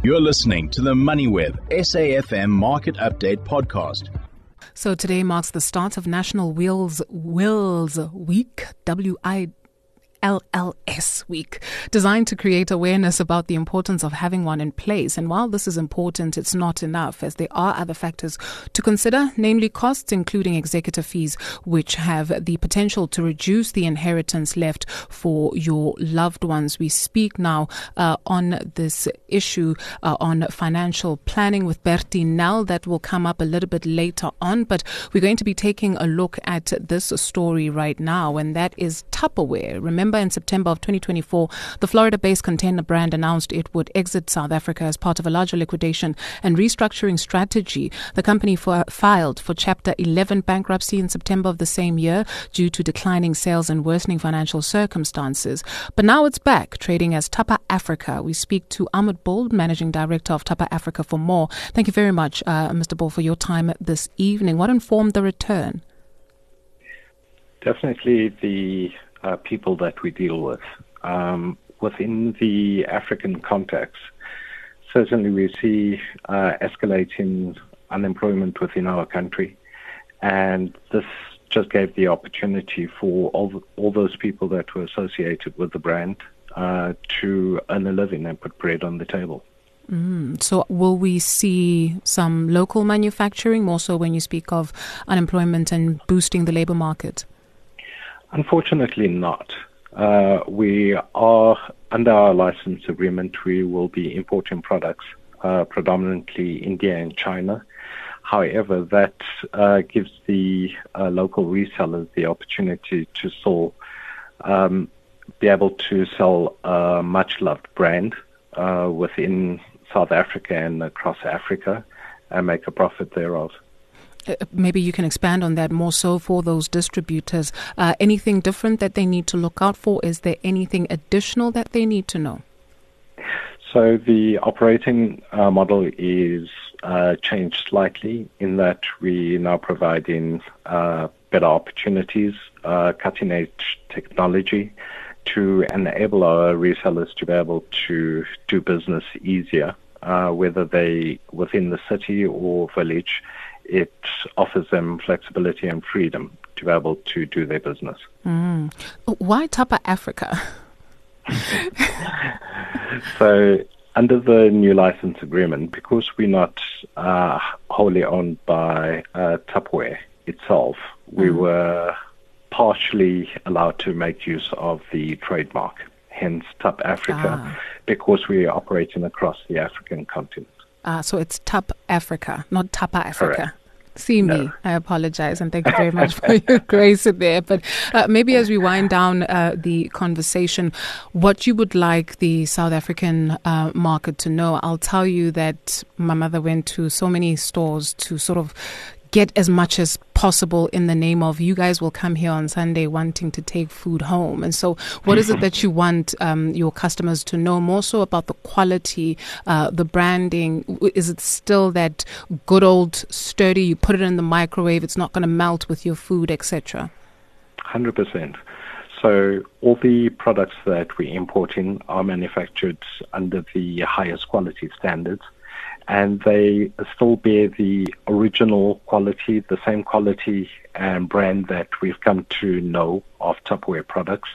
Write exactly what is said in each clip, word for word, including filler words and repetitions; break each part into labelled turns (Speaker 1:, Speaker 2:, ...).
Speaker 1: You're listening to the MoneyWeb S A F M Market Update podcast.
Speaker 2: So today marks the start of National Wills Wills Week, W I L L S Week, designed to create awareness about the importance of having one in place. And while this is important, it's not enough, as there are other factors to consider, namely costs, including executive fees, which have the potential to reduce the inheritance left for your loved ones. We speak now uh, on this issue uh, on financial planning with Bertie Nel. That will come up a little bit later on, but we're going to be taking a look at this story right now, and that is Tupperware. Remember, in September of twenty twenty-four, the Florida-based container brand announced it would exit South Africa as part of a larger liquidation and restructuring strategy. The company for, filed for Chapter eleven bankruptcy in September of the same year due to declining sales and worsening financial circumstances. But now it's back, trading as Tupper Africa. We speak to Ahmed Bol, Managing Director of Tupper Africa, for more. Thank you very much, uh, Mister Bol, for your time this evening. What informed the return?
Speaker 3: Definitely the Uh, people that we deal with. Um, within the African context, certainly we see uh, escalating unemployment within our country, and this just gave the opportunity for all, all those people that were associated with the brand uh, to earn a living and put bread on the table.
Speaker 2: Mm. So will we see some local manufacturing, more so when you speak of unemployment and boosting the labor market?
Speaker 3: Unfortunately not. Uh, we are, under our license agreement, we will be importing products, uh, predominantly India and China. However, that uh, gives the uh, local resellers the opportunity to sell, um, be able to sell a much-loved brand uh, within South Africa and across Africa and make a profit thereof.
Speaker 2: Uh, maybe you can expand on that more so for those distributors. Uh, anything different that they need to look out for? Is there anything additional that they need to know?
Speaker 3: So the operating uh, model is uh, changed slightly in that we now providing uh, better opportunities, uh, cutting-edge technology to enable our resellers to be able to do business easier, uh, whether they within the city or village. It offers them flexibility and freedom to be able to do their business.
Speaker 2: Mm. Why Tupper Africa?
Speaker 3: So under the new license agreement, because we're not uh, wholly owned by uh, Tupperware itself, we mm. were partially allowed to make use of the trademark, hence Tup Africa, ah. because we are operating across the African continent.
Speaker 2: Ah, so it's Tup Africa, not Tupper Africa.
Speaker 3: Correct.
Speaker 2: See me. No. I apologize, and thank you very much for your grace there. But uh, maybe as we wind down uh, the conversation, what you would like the South African uh, market to know. I'll tell you that my mother went to so many stores to sort of get as much as possible in the name of, you guys will come here on Sunday wanting to take food home. And so what is it that you want um, your customers to know more so about the quality, uh, the branding? Is it still that good old sturdy, you put it in the microwave, it's not going to melt with your food, et cetera?
Speaker 3: one hundred percent. So all the products that we import in are manufactured under the highest quality standards, and they still bear the original quality, the same quality and brand that we've come to know of Tupperware products.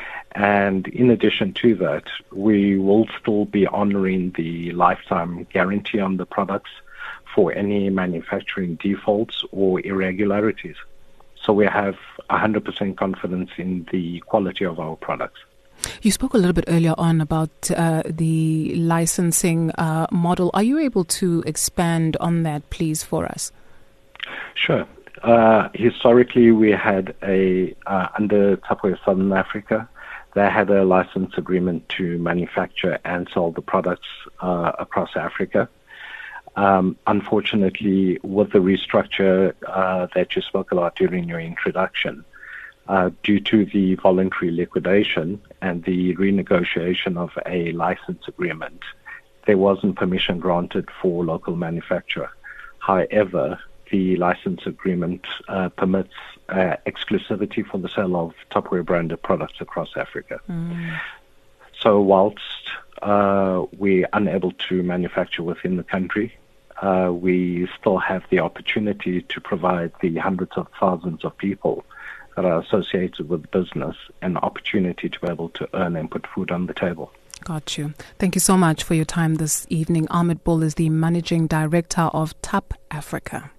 Speaker 3: And in addition to that, we will still be honoring the lifetime guarantee on the products for any manufacturing defaults or irregularities. So we have one hundred percent confidence in the quality of our products.
Speaker 2: You spoke a little bit earlier on about uh, the licensing uh, model. Are you able to expand on that, please, for us?
Speaker 3: Sure. Uh, historically, we had a, uh, under Tupperware Southern Africa, they had a license agreement to manufacture and sell the products uh, across Africa. Um, unfortunately, with the restructure uh, that you spoke about during your introduction, Uh, due to the voluntary liquidation and the renegotiation of a license agreement, there wasn't permission granted for local manufacturer. However, the license agreement uh, permits uh, exclusivity for the sale of Tupperware branded products across Africa. Mm. So whilst uh, we're unable to manufacture within the country, uh, we still have the opportunity to provide the hundreds of thousands of people that are associated with business an opportunity to be able to earn and put food on the table.
Speaker 2: Got you. Thank you so much for your time this evening. Ahmed Bull is the Managing Director of T A P Africa.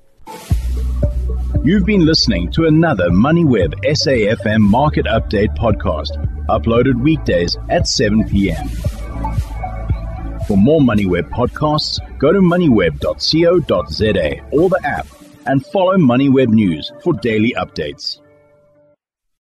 Speaker 1: You've been listening to another MoneyWeb S A F M Market Update podcast, uploaded weekdays at seven p.m. For more MoneyWeb podcasts, go to moneyweb dot co dot za or the app and follow MoneyWeb News for daily updates.